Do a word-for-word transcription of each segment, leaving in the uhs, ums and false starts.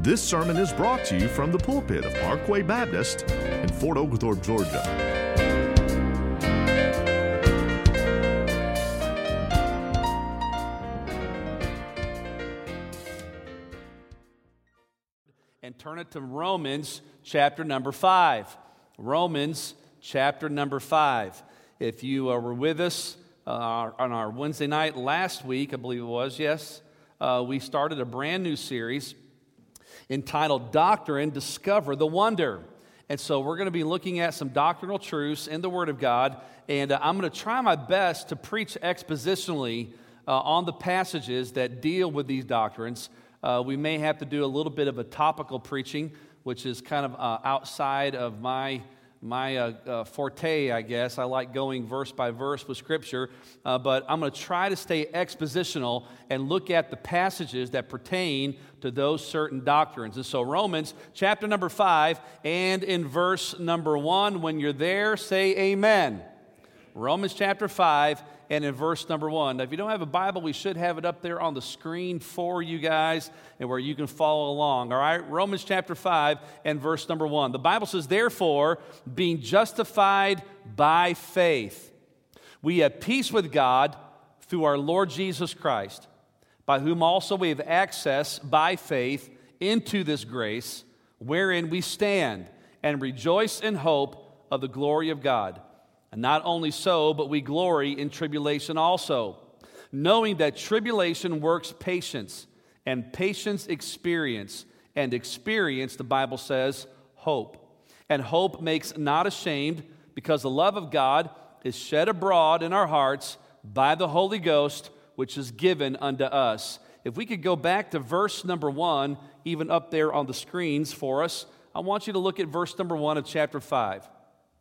This sermon is brought to you from the pulpit of Parkway Baptist in Fort Oglethorpe, Georgia. And turn it to Romans chapter number five. Romans chapter number five. If you uh, were with us uh, on our Wednesday night last week, I believe it was, yes, uh, we started a brand new series entitled Doctrine, Discover the Wonder. And so we're going to be looking at some doctrinal truths in the Word of God, and uh, I'm going to try my best to preach expositionally uh, on the passages that deal with these doctrines. Uh, we may have to do a little bit of a topical preaching, which is kind of uh, outside of my my uh, uh, forte, I guess. I like going verse by verse with Scripture, uh, but I'm going to try to stay expositional and look at the passages that pertain to those certain doctrines. And so Romans chapter number five and in verse number one, when you're there, say amen. Romans chapter five and in verse number one. Now, if you don't have a Bible, we should have it up there on the screen for you guys and where you can follow along. All right, Romans chapter five and verse number one. The Bible says, therefore, being justified by faith, we have peace with God through our Lord Jesus Christ, by whom also we have access by faith into this grace, wherein we stand and rejoice in hope of the glory of God. And not only so, but we glory in tribulation also, knowing that tribulation works patience, and patience experience, and experience, the Bible says, hope. And hope makes not ashamed, because the love of God is shed abroad in our hearts by the Holy Ghost, which is given unto us. If we could go back to verse number one, even up there on the screens for us, I want you to look at verse number one of chapter five.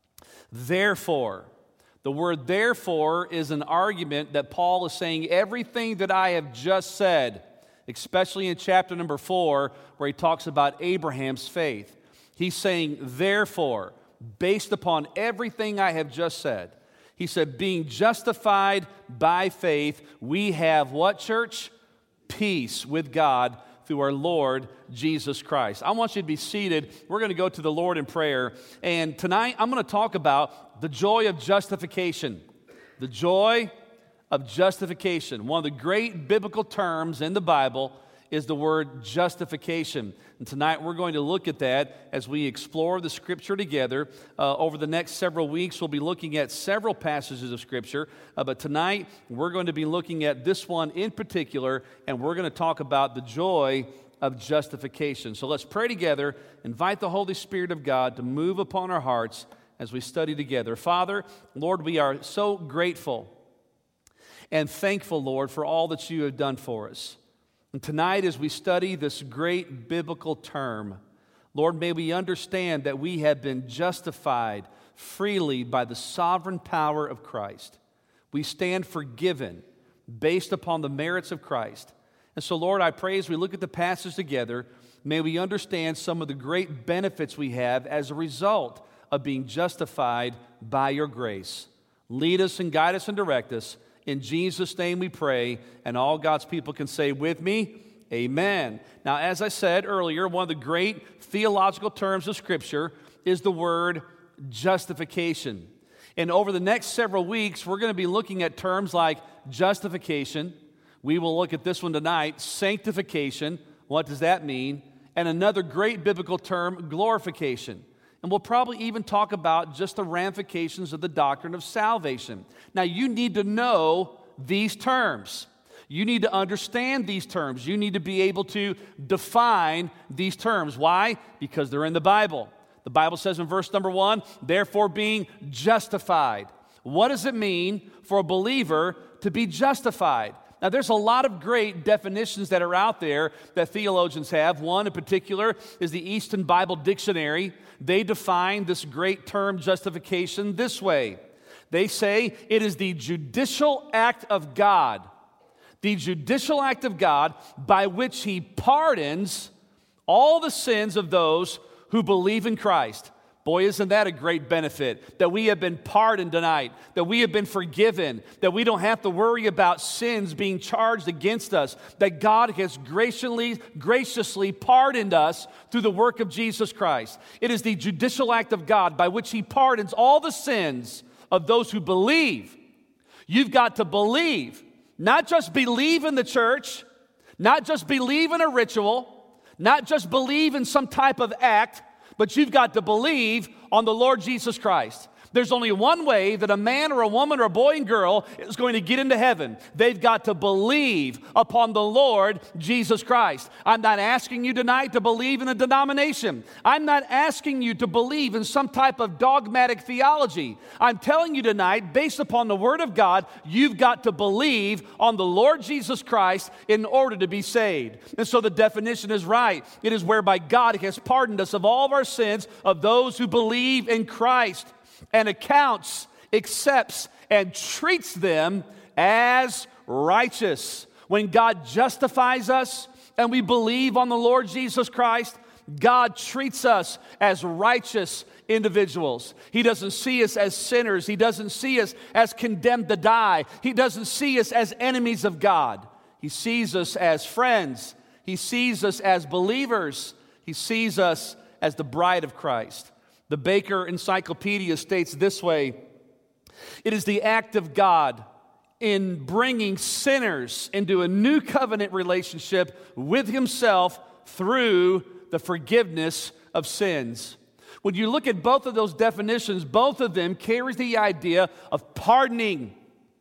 Therefore, the word therefore is an argument that Paul is saying everything that I have just said, especially in chapter number four, where he talks about Abraham's faith. He's saying, therefore, based upon everything I have just said, he said, being justified by faith, we have what, church? Peace with God through our Lord Jesus Christ. I want you to be seated. We're going to go to the Lord in prayer. And tonight, I'm going to talk about the joy of justification. The joy of justification. One of the great biblical terms in the Bible is the word justification. And tonight, we're going to look at that as we explore the Scripture together. Uh, over the next several weeks, we'll be looking at several passages of Scripture. Uh, but tonight, we're going to be looking at this one in particular, and we're going to talk about the joy of justification. So let's pray together, invite the Holy Spirit of God to move upon our hearts as we study together. Father, Lord, we are so grateful and thankful, Lord, for all that you have done for us. And tonight, as we study this great biblical term, Lord, may we understand that we have been justified freely by the sovereign power of Christ. We stand forgiven based upon the merits of Christ. And so, Lord, I pray as we look at the passage together, may we understand some of the great benefits we have as a result of being justified by your grace. Lead us and guide us and direct us. In Jesus' name we pray, and all God's people can say with me, amen. Now, as I said earlier, one of the great theological terms of Scripture is the word justification. And over the next several weeks, we're going to be looking at terms like justification. We will look at this one tonight, sanctification. What does that mean? And another great biblical term, glorification. And we'll probably even talk about just the ramifications of the doctrine of salvation. Now, you need to know these terms. You need to understand these terms. You need to be able to define these terms. Why? Because they're in the Bible. The Bible says in verse number one, therefore being justified. What does it mean for a believer to be justified? Now, there's a lot of great definitions that are out there that theologians have. One in particular is the Easton Bible Dictionary. They define this great term justification this way. They say it is the judicial act of God, the judicial act of God by which He pardons all the sins of those who believe in Christ. Boy, isn't that a great benefit, that we have been pardoned tonight, that we have been forgiven, that we don't have to worry about sins being charged against us, that God has graciously, graciously pardoned us through the work of Jesus Christ. It is the judicial act of God by which he pardons all the sins of those who believe. You've got to believe, not just believe in the church, not just believe in a ritual, not just believe in some type of act, but you've got to believe on the Lord Jesus Christ. There's only one way that a man or a woman or a boy and girl is going to get into heaven. They've got to believe upon the Lord Jesus Christ. I'm not asking you tonight to believe in a denomination. I'm not asking you to believe in some type of dogmatic theology. I'm telling you tonight, based upon the Word of God, you've got to believe on the Lord Jesus Christ in order to be saved. And so the definition is right. It is whereby God has pardoned us of all of our sins of those who believe in Christ, and accounts, accepts, and treats them as righteous. When God justifies us and we believe on the Lord Jesus Christ, God treats us as righteous individuals. He doesn't see us as sinners. He doesn't see us as condemned to die. He doesn't see us as enemies of God. He sees us as friends. He sees us as believers. He sees us as the bride of Christ. The Baker Encyclopedia states this way: it is the act of God in bringing sinners into a new covenant relationship with himself through the forgiveness of sins. When you look at both of those definitions, both of them carry the idea of pardoning,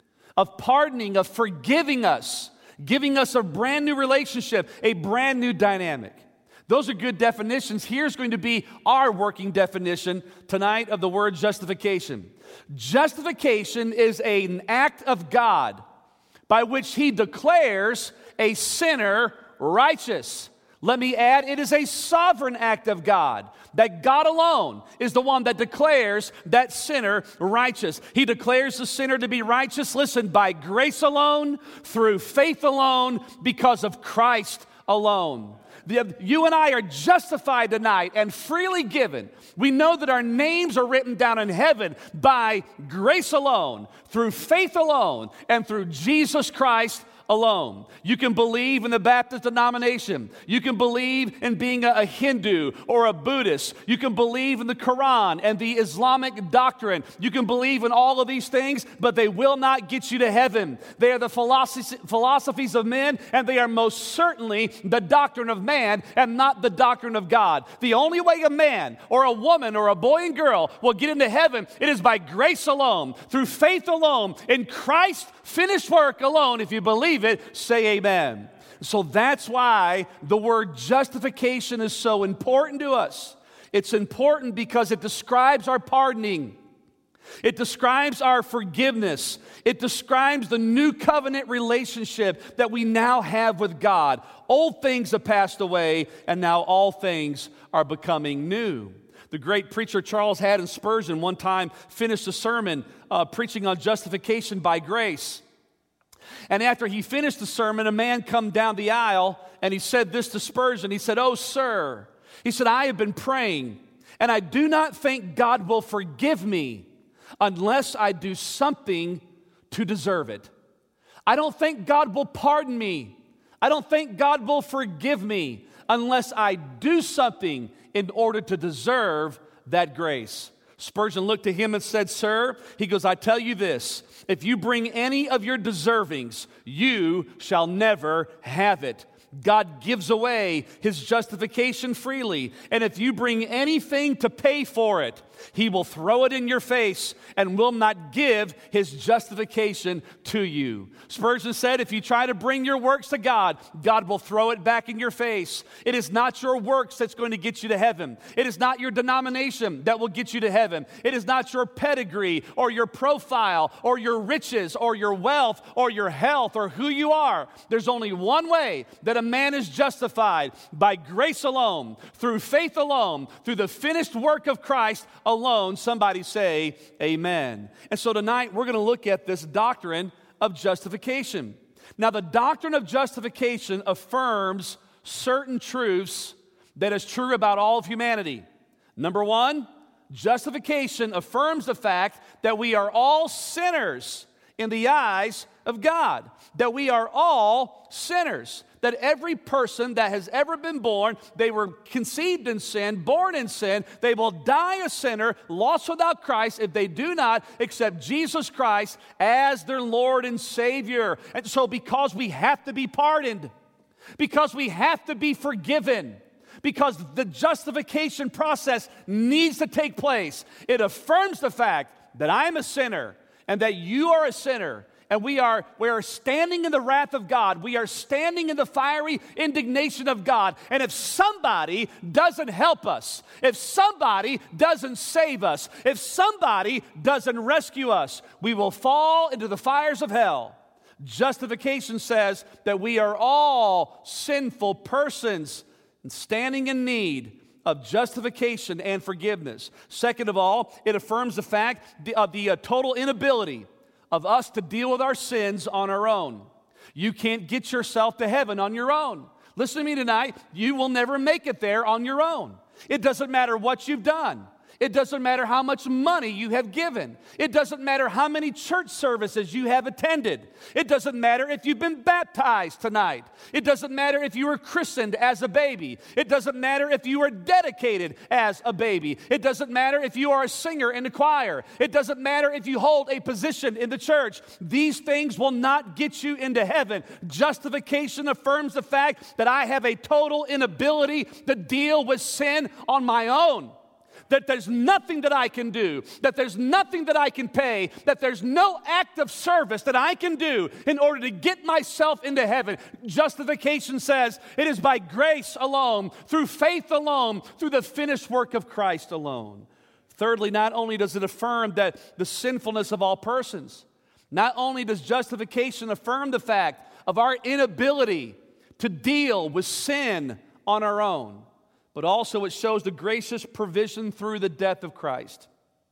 of pardoning, of forgiving us, giving us a brand new relationship, a brand new dynamic. Those are good definitions. Here's going to be our working definition tonight of the word justification. Justification is an act of God by which he declares a sinner righteous. Let me add, it is a sovereign act of God, that God alone is the one that declares that sinner righteous. He declares the sinner to be righteous, listen, by grace alone, through faith alone, because of Christ alone. The, you and I are justified tonight and freely given. We know that our names are written down in heaven by grace alone, through faith alone, and through Jesus Christ alone. You can believe in the Baptist denomination. You can believe in being a, a Hindu or a Buddhist. You can believe in the Quran and the Islamic doctrine. You can believe in all of these things, but they will not get you to heaven. They are the philosophy, philosophies of men, and they are most certainly the doctrine of man and not the doctrine of God. The only way a man or a woman or a boy and girl will get into heaven, it is by grace alone, through faith alone, in Christ's finished work alone. If you believe it, say amen. So that's why the word justification is so important to us. It's important because it describes our pardoning. It describes our forgiveness. It describes the new covenant relationship that we now have with God. Old things have passed away, and now all things are becoming new. The great preacher Charles Haddon Spurgeon one time finished a sermon uh, preaching on justification by grace. And after he finished the sermon, a man come down the aisle and he said this to Spurgeon. He said, "Oh, sir," he said, "I have been praying, and I do not think God will forgive me unless I do something to deserve it. I don't think God will pardon me. I don't think God will forgive me unless I do something in order to deserve that grace." Spurgeon looked to him and said, "Sir," he goes, "I tell you this, if you bring any of your deservings, you shall never have it. God gives away his justification freely, and if you bring anything to pay for it, he will throw it in your face and will not give his justification to you." Spurgeon said, if you try to bring your works to God, God will throw it back in your face. It is not your works that's going to get you to heaven. It is not your denomination that will get you to heaven. It is not your pedigree or your profile or your riches or your wealth or your health or who you are. There's only one way that a man is justified, by grace alone, through faith alone, through the finished work of Christ alone. Somebody say amen. And so tonight we're going to look at this doctrine of justification. Now, the doctrine of justification affirms certain truths that is true about all of humanity. Number one, Justification affirms the fact that we are all sinners in the eyes of God, that we are all sinners, that every person that has ever been born, they were conceived in sin, born in sin, they will die a sinner, lost without Christ, if they do not accept Jesus Christ as their Lord and Savior. And so because we have to be pardoned, because we have to be forgiven, because the justification process needs to take place, it affirms the fact that I'm a sinner and that you are a sinner, and we are, we are standing in the wrath of God. We are standing in the fiery indignation of God. And if somebody doesn't help us, if somebody doesn't save us, if somebody doesn't rescue us, we will fall into the fires of hell. Justification says that we are all sinful persons and standing in need of justification and forgiveness. Second of all, it affirms the fact of the uh, total inability of us to deal with our sins on our own. You can't get yourself to heaven on your own. Listen to me tonight. You will never make it there on your own. It doesn't matter what you've done. It doesn't matter how much money you have given. It doesn't matter how many church services you have attended. It doesn't matter if you've been baptized tonight. It doesn't matter if you were christened as a baby. It doesn't matter if you were dedicated as a baby. It doesn't matter if you are a singer in the choir. It doesn't matter if you hold a position in the church. These things will not get you into heaven. Justification affirms the fact that I have a total inability to deal with sin on my own. That there's nothing that I can do, that there's nothing that I can pay, that there's no act of service that I can do in order to get myself into heaven. Justification says it is by grace alone, through faith alone, through the finished work of Christ alone. Thirdly, not only does it affirm that the sinfulness of all persons, not only does justification affirm the fact of our inability to deal with sin on our own, but also it shows the gracious provision through the death of Christ.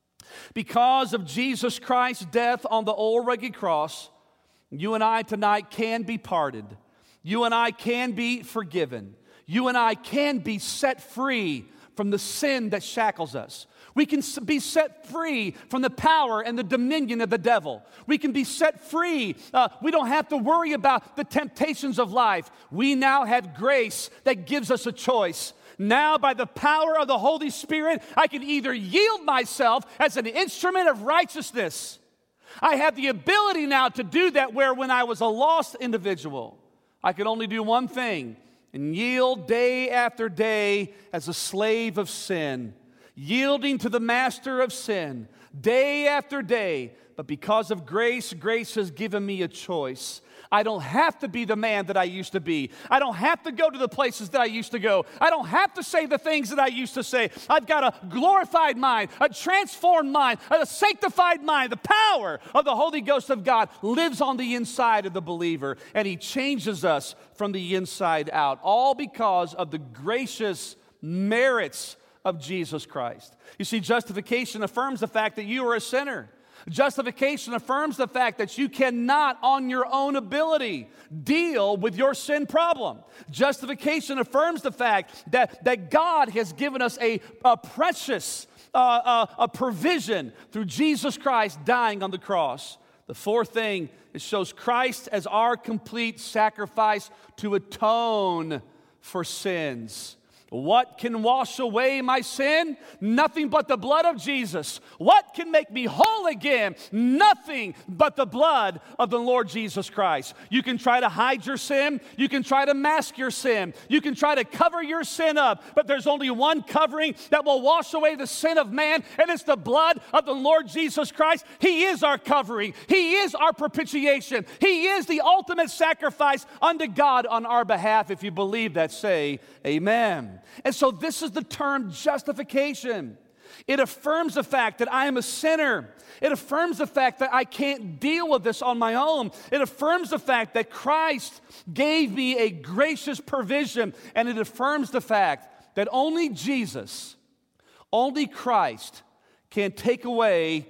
Because of Jesus Christ's death on the old rugged cross, you and I tonight can be pardoned. You and I can be forgiven. You and I can be set free from the sin that shackles us. We can be set free from the power and the dominion of the devil. We can be set free. Uh, we don't have to worry about the temptations of life. We now have grace that gives us a choice. Now, by the power of the Holy Spirit, I can either yield myself as an instrument of righteousness. I have the ability now to do that, where when I was a lost individual, I could only do one thing and yield day after day as a slave of sin, yielding to the master of sin day after day. But because of grace, grace has given me a choice. I don't have to be the man that I used to be. I don't have to go to the places that I used to go. I don't have to say the things that I used to say. I've got a glorified mind, a transformed mind, a sanctified mind. The power of the Holy Ghost of God lives on the inside of the believer, and He changes us from the inside out, all because of the gracious merits of Jesus Christ. You see, justification affirms the fact that you are a sinner. Justification affirms the fact that you cannot, on your own ability, deal with your sin problem. Justification affirms the fact that, that God has given us a, a precious uh, uh, a provision through Jesus Christ dying on the cross. The fourth thing, it shows Christ as our complete sacrifice to atone for sins. What can wash away my sin? Nothing but the blood of Jesus. What can make me whole again? Nothing but the blood of the Lord Jesus Christ. You can try to hide your sin. You can try to mask your sin. You can try to cover your sin up. But there's only one covering that will wash away the sin of man, and it's the blood of the Lord Jesus Christ. He is our covering. He is our propitiation. He is the ultimate sacrifice unto God on our behalf. If you believe that, say amen. And so this is the term justification. It affirms the fact that I am a sinner. It affirms the fact that I can't deal with this on my own. It affirms the fact that Christ gave me a gracious provision. And it affirms the fact that only Jesus, only Christ can take away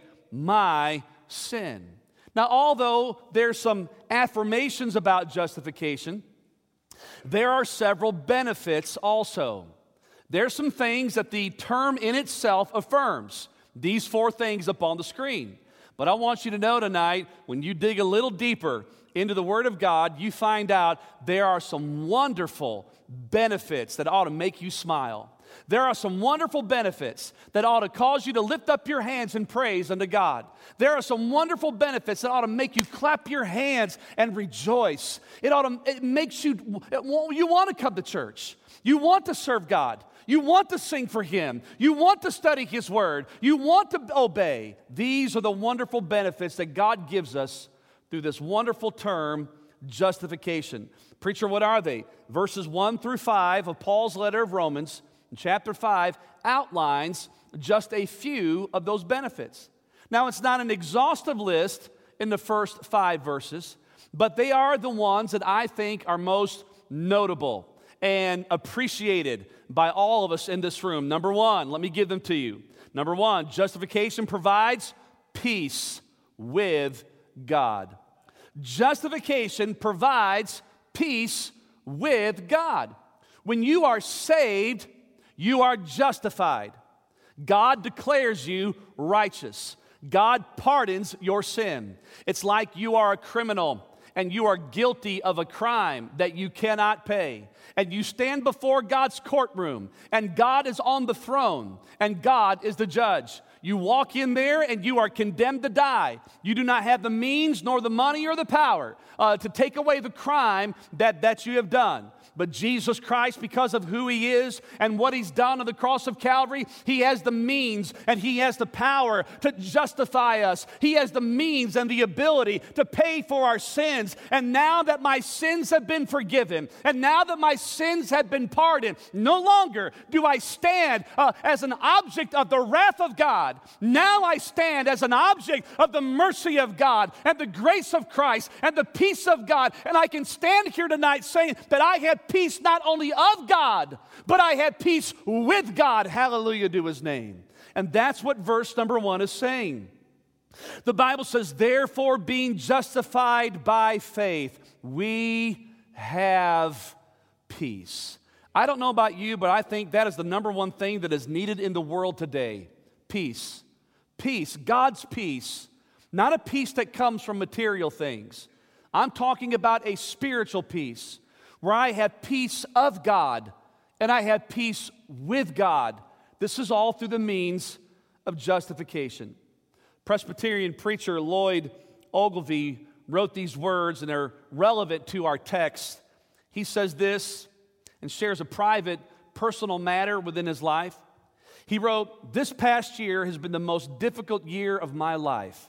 my sin. Now, although there's some affirmations about justification, there are several benefits also. There's some things that the term in itself affirms. These four things up on the screen. But I want you to know tonight, when you dig a little deeper into the Word of God, you find out there are some wonderful benefits that ought to make you smile. There are some wonderful benefits that ought to cause you to lift up your hands in praise unto God. There are some wonderful benefits that ought to make you clap your hands and rejoice. It ought to, it makes you, it, you want to come to church. You want to serve God. You want to sing for Him. You want to study His Word. You want to obey. These are the wonderful benefits that God gives us through this wonderful term, justification. Preacher, what are they? Verses one through five of Paul's letter of Romans, chapter five, outlines just a few of those benefits. Now, it's not an exhaustive list in the first five verses, but they are the ones that I think are most notable and appreciated by all of us in this room. Number one, let me give them to you. Number one, justification provides peace with God. Justification provides peace with God. When you are saved, you are justified. God declares you righteous. God pardons your sin. It's like you are a criminal and you are guilty of a crime that you cannot pay. And you stand before God's courtroom, and God is on the throne, and God is the judge. You walk in there, and you are condemned to die. You do not have the means, nor the money, or the power uh, to take away the crime that, that you have done. But Jesus Christ, because of who He is and what He's done on the cross of Calvary, He has the means and He has the power to justify us. He has the means and the ability to pay for our sins. And now that my sins have been forgiven, and now that my sins have been pardoned, no longer do I stand uh, as an object of the wrath of God. Now I stand as an object of the mercy of God and the grace of Christ and the peace of God. And I can stand here tonight saying that I have peace not only of God, but I have peace with God. Hallelujah to His name. And that's what verse number one is saying. The Bible says, therefore, being justified by faith, we have peace. I don't know about you, but I think that is the number one thing that is needed in the world today. Peace. Peace. God's peace. Not a peace that comes from material things. I'm talking about a spiritual peace, where I have peace of God and I have peace with God. This is all through the means of justification. Presbyterian preacher Lloyd Ogilvie wrote these words, and they're relevant to our text. He says this and shares a private, personal matter within his life. He wrote, "This past year has been the most difficult year of my life.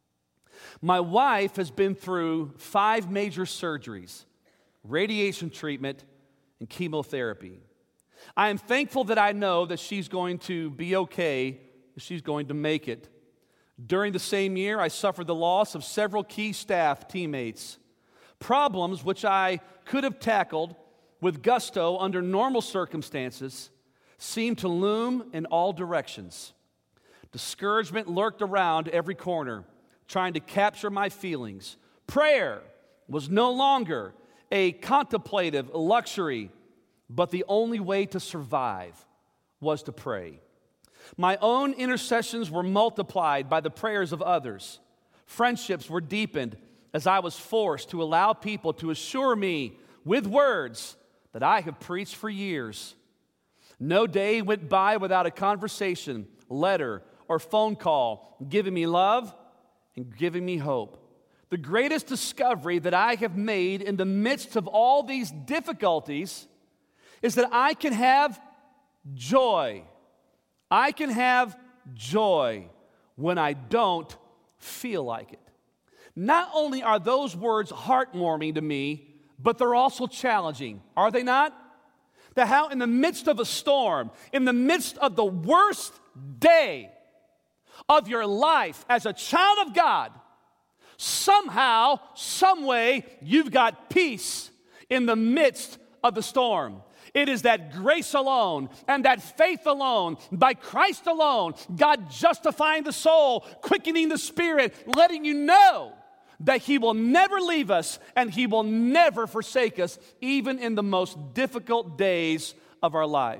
My wife has been through five major surgeries, radiation treatment, and chemotherapy. I am thankful that I know that she's going to be okay, that she's going to make it. During the same year, I suffered the loss of several key staff teammates, problems which I could have tackled with gusto under normal circumstances seemed to loom in all directions. Discouragement lurked around every corner, trying to capture my feelings. Prayer was no longer a contemplative luxury, but the only way to survive was to pray. My own intercessions were multiplied by the prayers of others. Friendships were deepened as I was forced to allow people to assure me with words that I have preached for years. No day went by without a conversation, letter, or phone call giving me love and giving me hope. The greatest discovery that I have made in the midst of all these difficulties is that I can have joy. I can have joy when I don't feel like it." Not only are those words heartwarming to me, but they're also challenging, are they not? That how in the midst of a storm, in the midst of the worst day of your life as a child of God, somehow, some way, you've got peace in the midst of the storm. It is that grace alone and that faith alone, by Christ alone, God justifying the soul, quickening the spirit, letting you know that He will never leave us and He will never forsake us, even in the most difficult days of our life.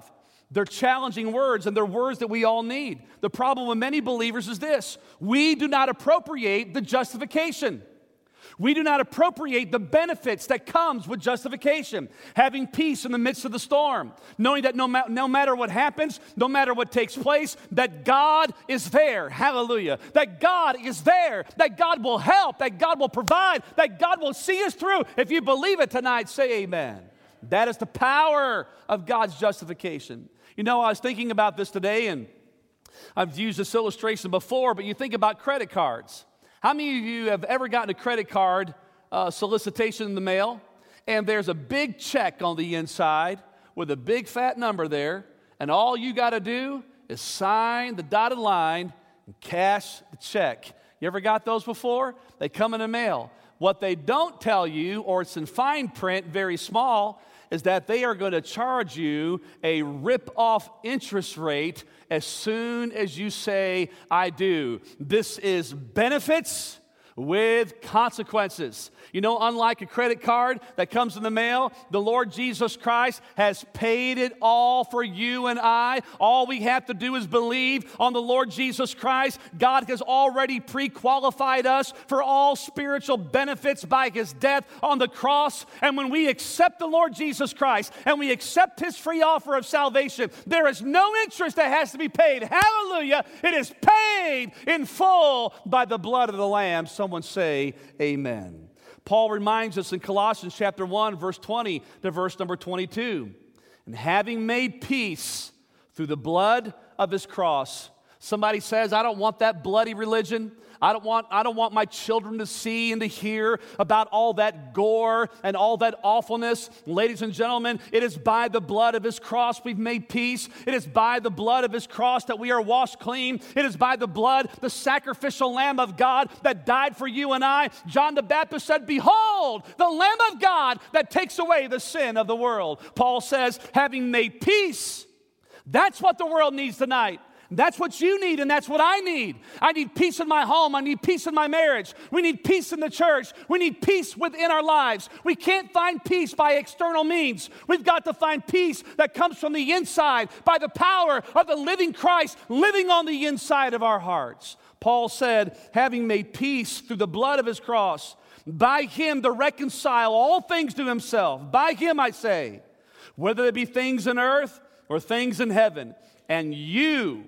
They're challenging words, and they're words that we all need. The problem with many believers is this: we do not appropriate the justification. We do not appropriate the benefits that comes with justification. Having peace in the midst of the storm, knowing that no, ma- no matter what happens, no matter what takes place, that God is there. Hallelujah. That God is there. That God will help. That God will provide. That God will see us through. If you believe it tonight, say amen. That is the power of God's justification. You know, I was thinking about this today, and I've used this illustration before, but you think about credit cards. How many of you have ever gotten a credit card uh, solicitation in the mail, and there's a big check on the inside with a big fat number there, and all you got to do is sign the dotted line and cash the check? You ever got those before? They come in the mail. What they don't tell you, or it's in fine print, very small, is that they are going to charge you a rip-off interest rate as soon as you say, I do. This is benefits with consequences. You know, unlike a credit card that comes in the mail, the Lord Jesus Christ has paid it all for you and I. All we have to do is believe on the Lord Jesus Christ. God has already pre-qualified us for all spiritual benefits by His death on the cross. And when we accept the Lord Jesus Christ and we accept His free offer of salvation, there is no interest that has to be paid. Hallelujah! It is paid in full by the blood of the Lamb. Someone say amen. Paul reminds us in Colossians chapter one, verse twenty to verse number twenty-two. And having made peace through the blood of His cross. Somebody says, I don't want that bloody religion. I don't want, I don't want my children to see and to hear about all that gore and all that awfulness. Ladies and gentlemen, it is by the blood of His cross we've made peace. It is by the blood of His cross that we are washed clean. It is by the blood, the sacrificial Lamb of God that died for you and I. John the Baptist said, behold, the Lamb of God that takes away the sin of the world. Paul says, having made peace, that's what the world needs tonight. That's what you need, and that's what I need. I need peace in my home. I need peace in my marriage. We need peace in the church. We need peace within our lives. We can't find peace by external means. We've got to find peace that comes from the inside by the power of the living Christ living on the inside of our hearts. Paul said, having made peace through the blood of His cross, by Him to reconcile all things to Himself. By Him, I say, whether it be things in earth or things in heaven. And you...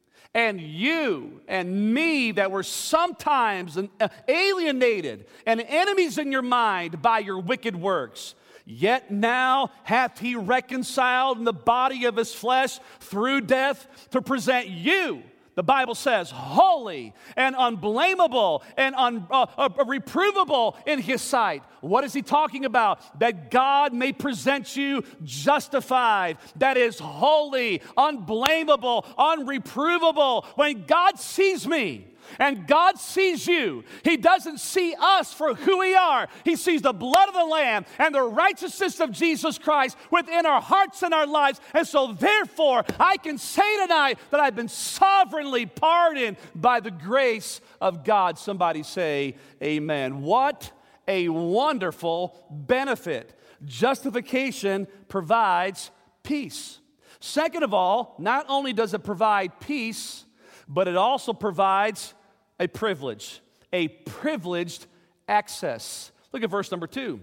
And you and me that were sometimes alienated and enemies in your mind by your wicked works, yet now hath He reconciled in the body of His flesh through death to present you, the Bible says, holy and unblameable and un, uh, uh, reprovable in His sight. What is He talking about? That God may present you justified. That is holy, unblameable, unreprovable. When God sees me, and God sees you, He doesn't see us for who we are. He sees the blood of the Lamb and the righteousness of Jesus Christ within our hearts and our lives. And so therefore, I can say tonight that I've been sovereignly pardoned by the grace of God. Somebody say amen. What a wonderful benefit. Justification provides peace. Second of all, not only does it provide peace, but it also provides a privilege, a privileged access. Look at verse number two.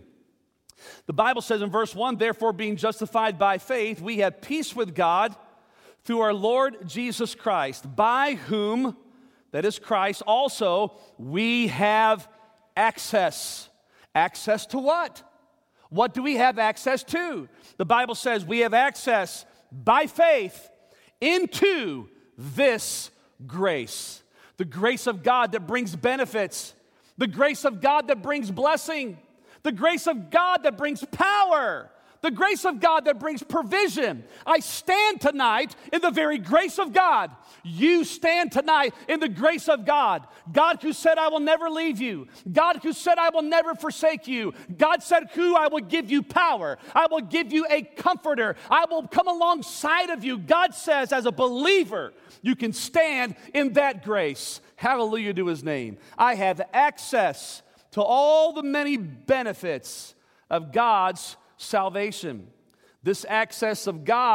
The Bible says in verse one, therefore being justified by faith, we have peace with God through our Lord Jesus Christ, by whom, that is Christ, also we have access. Access to what? What do we have access to? The Bible says we have access by faith into this grace. The grace of God that brings benefits. The grace of God that brings blessing. The grace of God that brings power. The grace of God that brings provision. I stand tonight in the very grace of God. You stand tonight in the grace of God. God who said, I will never leave you. God who said, I will never forsake you. God said, who I will give you power. I will give you a comforter. I will come alongside of you. God says, as a believer, you can stand in that grace. Hallelujah to His name. I have access to all the many benefits of God's salvation. This access of God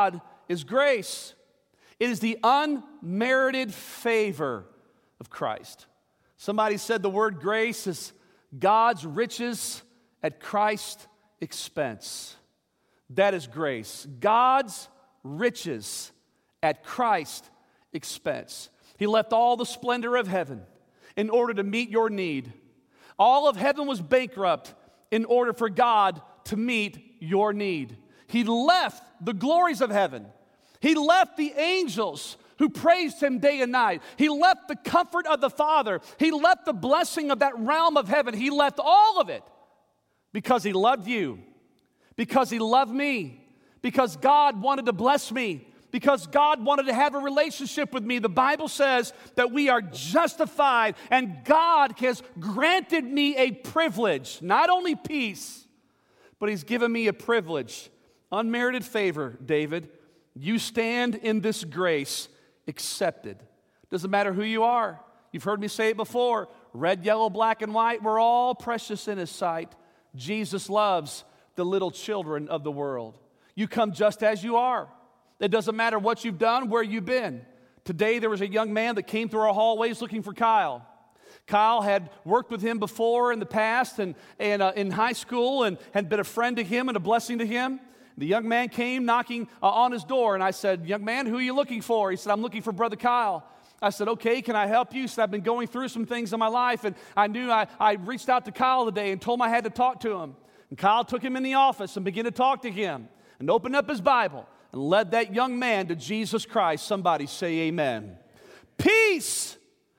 is grace. It is the unmerited favor of Christ. Somebody said the word grace is God's riches at Christ's expense. That is grace. God's riches at Christ's expense. He left all the splendor of heaven in order to meet your need. All of heaven was bankrupt in order for God to meet your need. He left the glories of heaven. He left the angels who praised him day and night. He left the comfort of the Father. He left the blessing of that realm of heaven. He left all of it because he loved you, because he loved me, because God wanted to bless me, because God wanted to have a relationship with me. The Bible says that we are justified, and God has granted me a privilege, not only peace, but he's given me a privilege. Unmerited favor, David. You stand in this grace accepted. Doesn't matter who you are. You've heard me say it before. Red, yellow, black, and white, we're all precious in his sight. Jesus loves the little children of the world. You come just as you are. It doesn't matter what you've done, where you've been. Today there was a young man that came through our hallways looking for Kyle. Kyle had worked with him before in the past and, and uh, in high school and had been a friend to him and a blessing to him. The young man came knocking uh, on his door, and I said, young man, who are you looking for? He said, I'm looking for Brother Kyle. I said, okay, can I help you? He said, I've been going through some things in my life, and I knew I, I reached out to Kyle today and told him I had to talk to him. And Kyle took him in the office and began to talk to him and opened up his Bible and led that young man to Jesus Christ. Somebody say amen. Peace,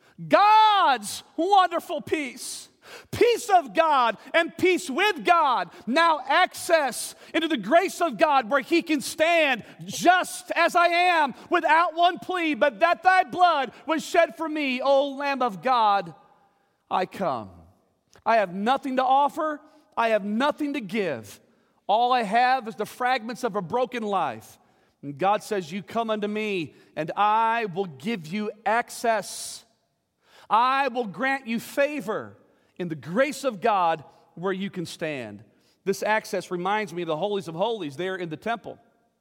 God's wonderful peace. Peace of God and peace with God. Now access into the grace of God where he can stand just as I am without one plea, but that thy blood was shed for me, O Lamb of God, I come. I have nothing to offer. I have nothing to give. All I have is the fragments of a broken life. And God says, you come unto me and I will give you access. I will grant you favor in the grace of God where you can stand. This access reminds me of the holies of holies there in the temple.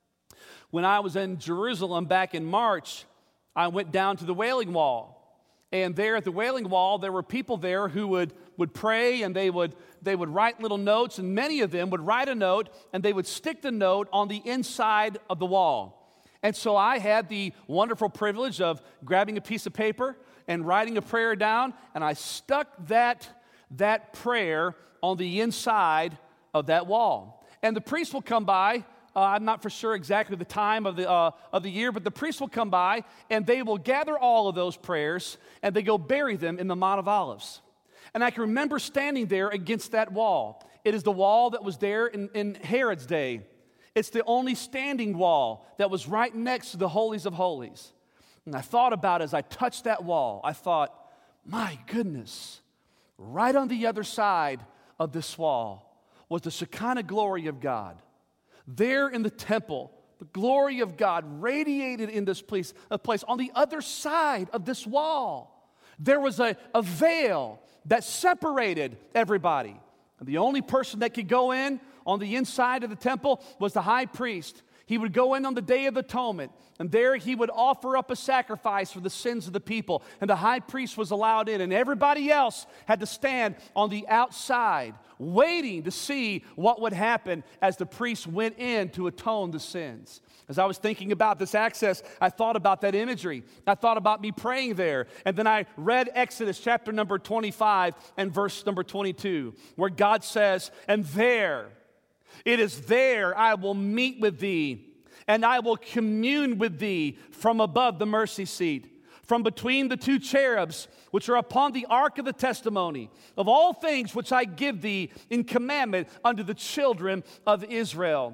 When I was in Jerusalem back in March, I went down to the Wailing Wall. And there at the Wailing Wall, there were people there who would, would pray, and they would, they would write little notes, and many of them would write a note, and they would stick the note on the inside of the wall. And so I had the wonderful privilege of grabbing a piece of paper and writing a prayer down, and I stuck that that prayer on the inside of that wall. And the priest will come by. Uh, I'm not for sure exactly the time of the uh, of the year, but the priest will come by, and they will gather all of those prayers, and they go bury them in the Mount of Olives. And I can remember standing there against that wall. It is the wall that was there in, in Herod's day. It's the only standing wall that was right next to the holies of holies. And I thought about it as I touched that wall. I thought, my goodness, right on the other side of this wall was the Shekinah glory of God. There in the temple, the glory of God radiated in this place. A place. On the other side of this wall, there was a, a veil that separated everybody. And the only person that could go in on the inside of the temple was the high priest. He would go in on the Day of Atonement, and there he would offer up a sacrifice for the sins of the people. And the high priest was allowed in, and everybody else had to stand on the outside, waiting to see what would happen as the priest went in to atone the sins. As I was thinking about this access, I thought about that imagery. I thought about me praying there. And then I read Exodus chapter number twenty-five and verse number twenty-two, where God says, and there, it is there I will meet with thee, and I will commune with thee from above the mercy seat, from between the two cherubs, which are upon the ark of the testimony, of all things which I give thee in commandment unto the children of Israel.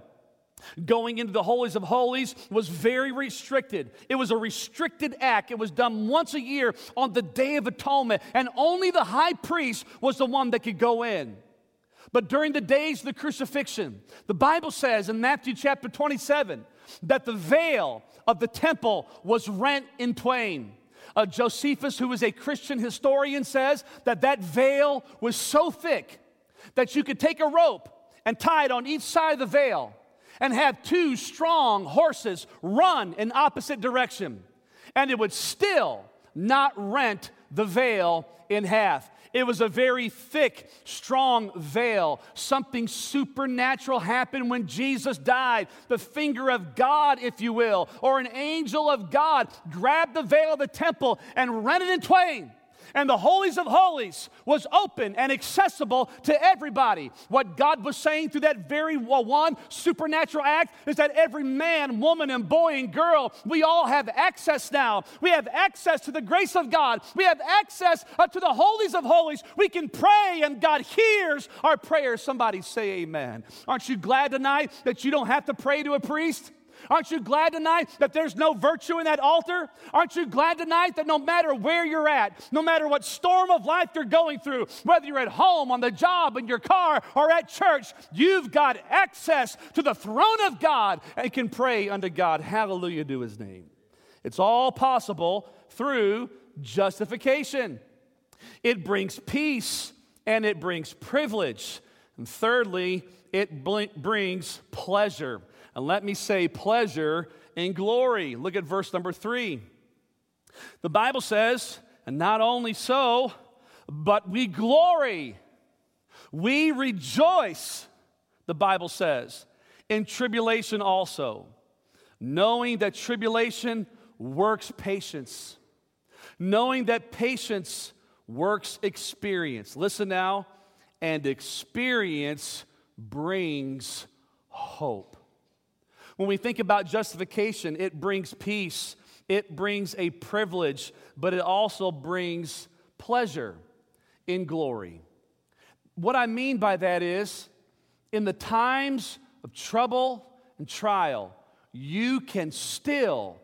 Going into the holies of holies was very restricted. It was a restricted act. It was done once a year on the Day of Atonement, and only the high priest was the one that could go in. But during the days of the crucifixion, the Bible says in Matthew chapter twenty-seven that the veil of the temple was rent in twain. Uh, Josephus, who is a Christian historian, says that that veil was so thick that you could take a rope and tie it on each side of the veil, and have two strong horses run in opposite direction, and it would still not rent the veil in half. It was a very thick, strong veil. Something supernatural happened when Jesus died. The finger of God, if you will, or an angel of God grabbed the veil of the temple and rent it in twain. And the holies of holies was open and accessible to everybody. What God was saying through that very one supernatural act is that every man, woman, and boy and girl, we all have access now. We have access to the grace of God. We have access uh, to the holies of holies. We can pray and God hears our prayers. Somebody say amen. Aren't you glad tonight that you don't have to pray to a priest? Aren't you glad tonight that there's no virtue in that altar? Aren't you glad tonight that no matter where you're at, no matter what storm of life you're going through, whether you're at home, on the job, in your car, or at church, you've got access to the throne of God and can pray unto God. Hallelujah to his name. It's all possible through justification. It brings peace and it brings privilege. And thirdly, it bl- brings pleasure. And let me say pleasure and glory. Look at verse number three. The Bible says, and not only so, but we glory. We rejoice, the Bible says, in tribulation also, knowing that tribulation works patience, knowing that patience works experience. Listen now, and experience brings hope. When we think about justification, it brings peace, it brings a privilege, but it also brings pleasure in glory. What I mean by that is, in the times of trouble and trial, you can still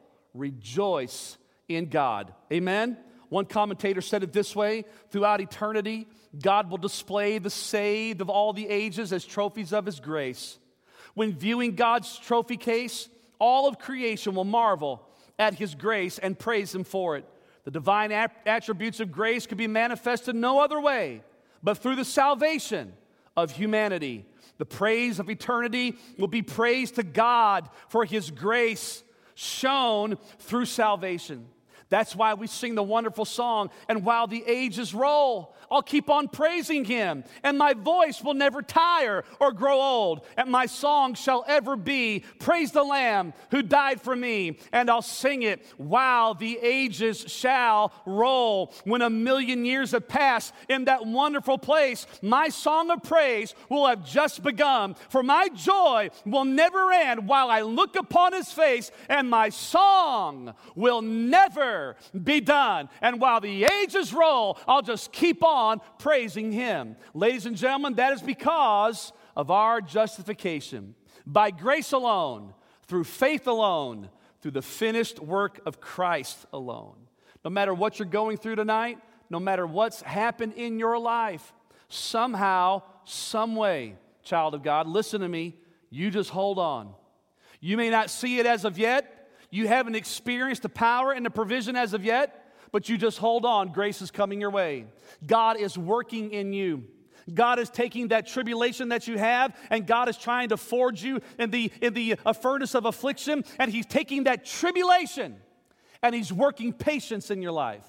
rejoice in God. Amen? One commentator said it this way: throughout eternity, God will display the saved of all the ages as trophies of his grace. When viewing God's trophy case, all of creation will marvel at his grace and praise him for it. The divine attributes of grace could be manifested no other way but through the salvation of humanity. The praise of eternity will be praise to God for his grace shown through salvation. That's why we sing the wonderful song, and while the ages roll, I'll keep on praising him, and my voice will never tire or grow old, and my song shall ever be, praise the Lamb who died for me, and I'll sing it while the ages shall roll. When a million years have passed in that wonderful place, my song of praise will have just begun, for my joy will never end while I look upon his face, and my song will never be done. And while the ages roll, I'll just keep on praising him. Ladies and gentlemen, that is because of our justification. By grace alone, through faith alone, through the finished work of Christ alone. No matter what you're going through tonight, no matter what's happened in your life, somehow, some way, child of God, listen to me, you just hold on. You may not see it as of yet. You haven't experienced the power and the provision as of yet, but you just hold on. Grace is coming your way. God is working in you. God is taking that tribulation that you have, and God is trying to forge you in the, in the uh, furnace of affliction, and he's taking that tribulation, and he's working patience in your life.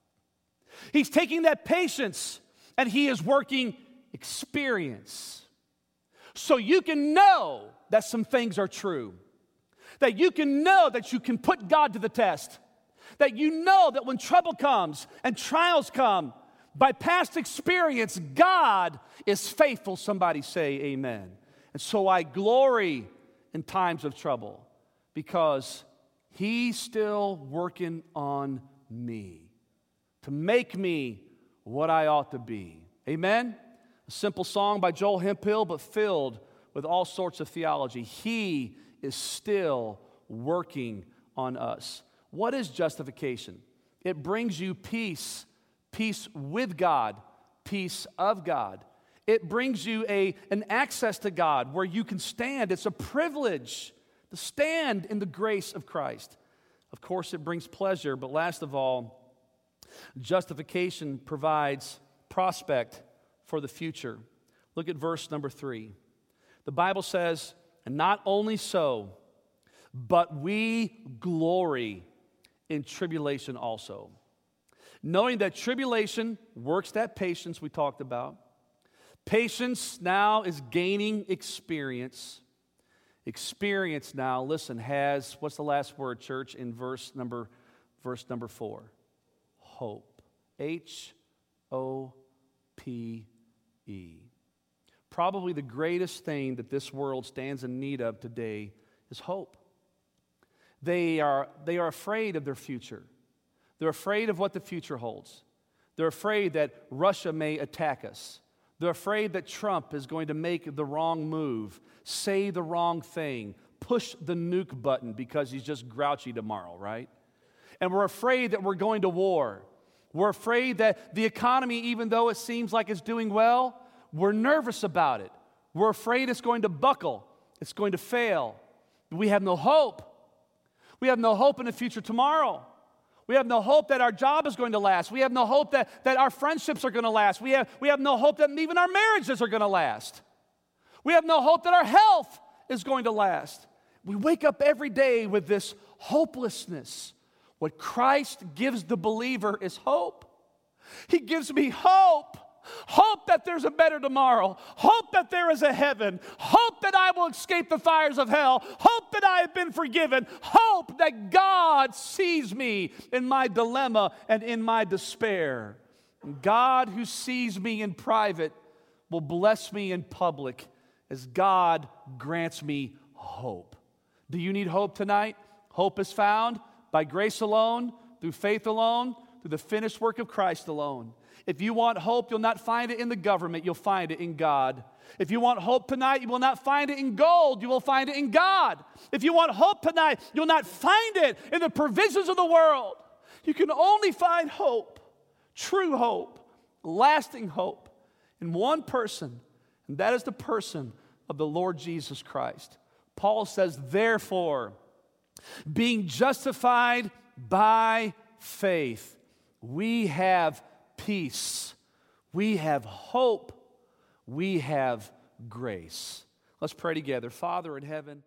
He's taking that patience, and he is working experience. So you can know that some things are true. That you can know that you can put God to the test. That you know that when trouble comes and trials come, by past experience, God is faithful. Somebody say amen. And so I glory in times of trouble because he's still working on me to make me what I ought to be. Amen? A simple song by Joel Hemphill, but filled with all sorts of theology. He is still working on us. What is justification? It brings you peace, peace with God, peace of God. It brings you a, an access to God where you can stand. It's a privilege to stand in the grace of Christ. Of course, it brings pleasure, but last of all, justification provides prospect for the future. Look at verse number three. The Bible says, And not only so, but we glory in tribulation also, knowing that tribulation works that patience we talked about. Patience now is gaining experience. Experience now, listen, has, what's the last word, church, in verse number, verse number four? Hope. H O P E. Probably the greatest thing that this world stands in need of today is hope. They are, they are afraid of their future. They're afraid of what the future holds. They're afraid that Russia may attack us. They're afraid that Trump is going to make the wrong move, say the wrong thing, push the nuke button because he's just grouchy tomorrow, right? And we're afraid that we're going to war. We're afraid that the economy, even though it seems like it's doing well, we're nervous about it. We're afraid it's going to buckle. It's going to fail. We have no hope. We have no hope in the future tomorrow. We have no hope that our job is going to last. We have no hope that, that our friendships are going to last. We have, we have no hope that even our marriages are going to last. We have no hope that our health is going to last. We wake up every day with this hopelessness. What Christ gives the believer is hope. He gives me hope. Hope that there's a better tomorrow. Hope that there is a heaven. Hope that I will escape the fires of hell. Hope that I have been forgiven. Hope that God sees me in my dilemma and in my despair. God who sees me in private will bless me in public as God grants me hope. Do you need hope tonight? Hope is found by grace alone, through faith alone, through the finished work of Christ alone. If you want hope, you'll not find it in the government, you'll find it in God. If you want hope tonight, you will not find it in gold, you will find it in God. If you want hope tonight, you'll not find it in the provisions of the world. You can only find hope, true hope, lasting hope, in one person, and that is the person of the Lord Jesus Christ. Paul says, therefore, being justified by faith, we have peace, we have hope, we have grace. Let's pray together. Father in heaven,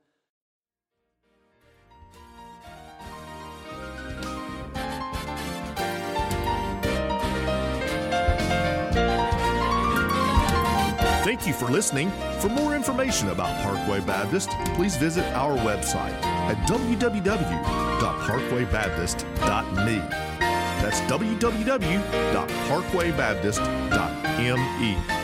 thank you for listening. For more information about Parkway Baptist, please visit our website at w w w dot parkway baptist dot m e. That's w w w dot parkway baptist dot m e.